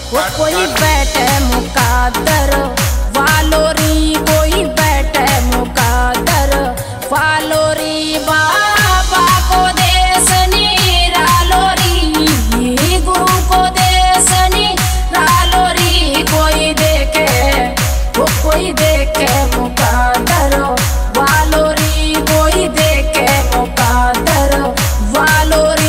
वो कोई बैठे मुकादर वालोरी, कोई बैठे मुकादर वालोरी। बाबा को देसनी रालोरी, गुरु को देसनी रालोरी। कोई देखे वो कोई देखे मुकादर वालोरी, कोई देखे मुकादर वालोरी।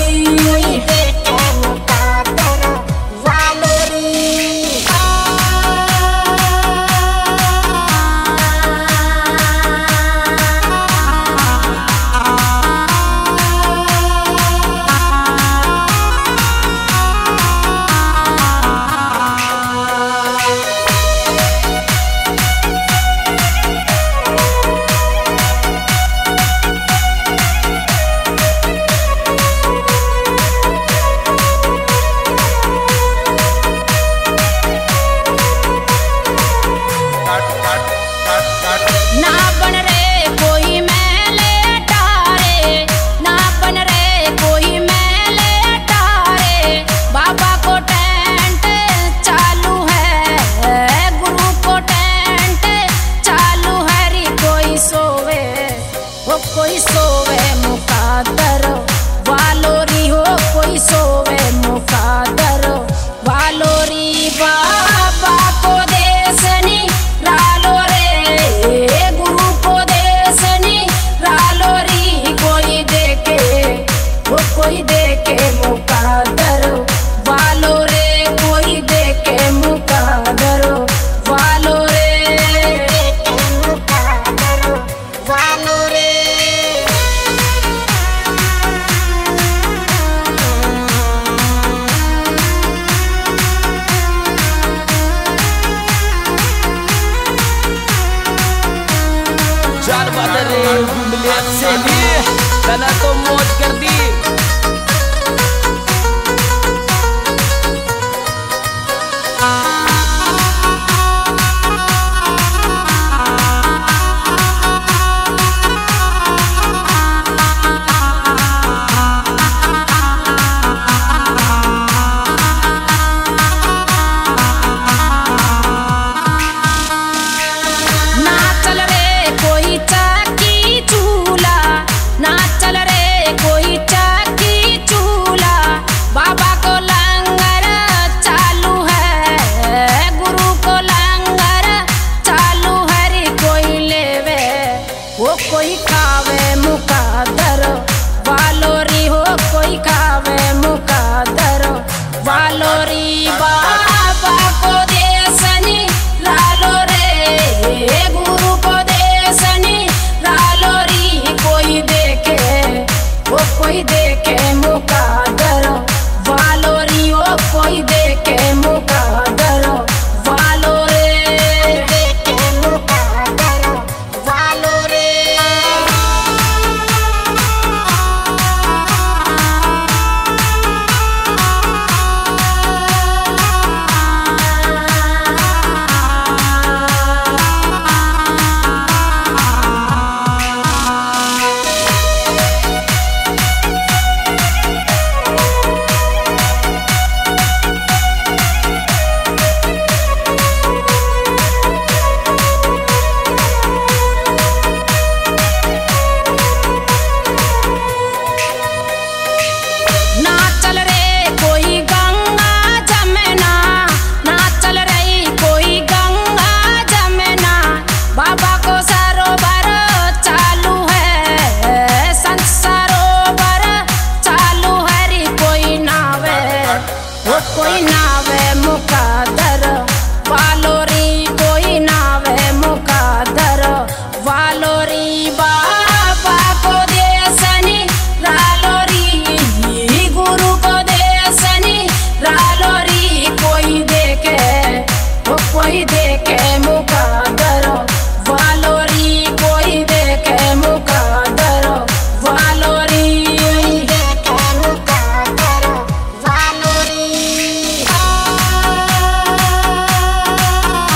ना बन रे कोई मैले अटारे, ना बन रे कोई मैले अटारे। बाबा को टेंट चालू है, गुरु को टेंट चालू है री। कोई सोवे वो कोई सोवे मुकादर वालोरी, हो कोई सोवे मुकादर वालोरी। बाबा को देसनी रालो रे, गुरु को देसनी रालोरी। कोई देखे वो कोई देखे मुकादर वालो रे, कोई देखे मुकादर वालो रे, मुकादर वालो रे। चार बादल गुंडले से भी तना तो मौज कर दी। ना चल रे कोई चक्की चूल्हा, ना चल रे कोई चक्की चूल्हा। बाबा को लंगर चालू है, गुरु को लंगर चालू है रे। कोई लेवे वो कोई खावे मुकादर वालोरी, हो कोई खावे मुकादर वालोरी। बाबा को देसनी रालो रे, गुरु को देसनी रालोरी। कोई देखे वो कोई देखे मुकादर वालोरी, हो कोई देखे मुकादर वालो रे, देखे मुकादर वालो रे। ना चल रे कोई गंगा जमुना, ना चल रही कोई गंगा जमुना। बाबा को सरोवर चालू है, संत सरोवर चालू है री। कोई नावे वो कोई नावे मुकादर वालोरी, कोई नावे मुकादर वालोरी। बाबा को देसनी रालोरी, गुरु को देसनी रालोरी। कोई देखे वो कोई देखे मुकादर वालोरी, कोई देखे मुकादर वालोरी, देखे मुकादर वालोरी।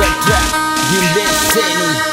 Track Gimbeseni